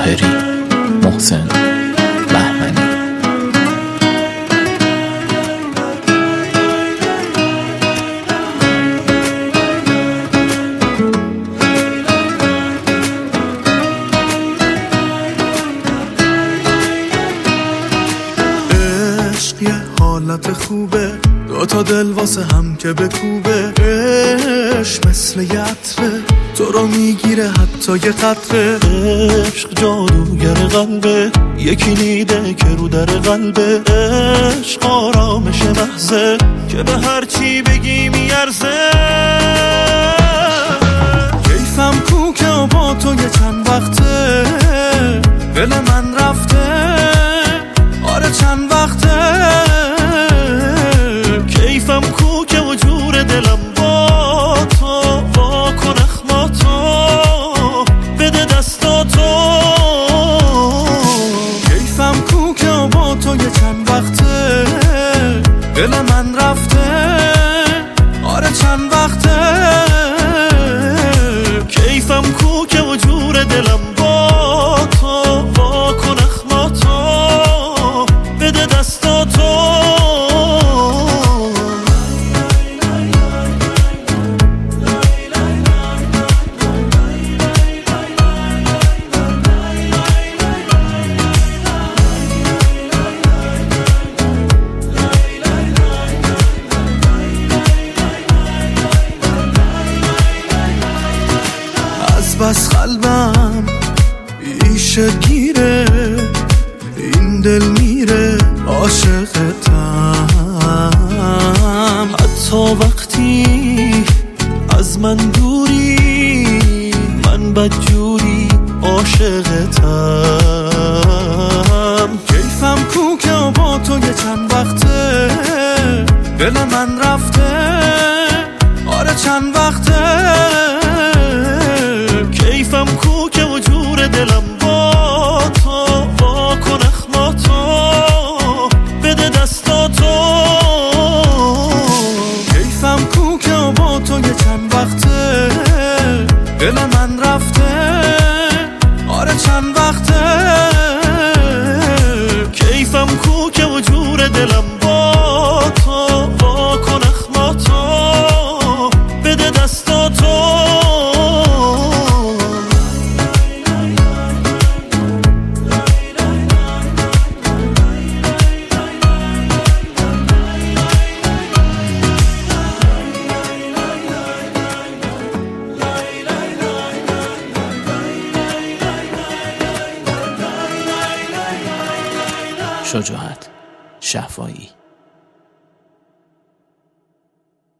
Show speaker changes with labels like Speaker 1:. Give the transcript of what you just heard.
Speaker 1: طاهری، محسن بهمنی.
Speaker 2: عشق یه حالت خوبه، دوتا دل واسه هم که بکوبه. عشق مثل یه عطره، تو رو میگیره حتی یه قطره. عشق جادوگر قلبه، یکی نیده که رو در قلبه. عشق آرامش محضه که به هر چی بگی میارزه. کیفم کو که با تو یه چند وقته دل من رفته. آره چند وقته کیفم کو که و جور دلم با تو. با کن اخماتو بده دستاتو. کیفم کو که با تو یه چند وقته دل من رفته. آره چند وقته کیفم کو که و جور دلم با تو. با کن اخماتو بده دستاتو. از بس قلبم بیشه گیره، این دل میره عاشقتم. حتی وقتی از من دوری، من بدجوری عاشقتم. کیفم کو که با تو یه چند وقته دل من رفته. آره چند وقته کیفم کو که و جور دلم با تو. با کن اخماتو بده دستاتو. کیفم کو که با تو یه چند وقته دل من رفته. آره چند وقته کیفم کو که و جور دلم با تو. با کن اخماتو بده دستاتو.
Speaker 1: شجاعت شفایی.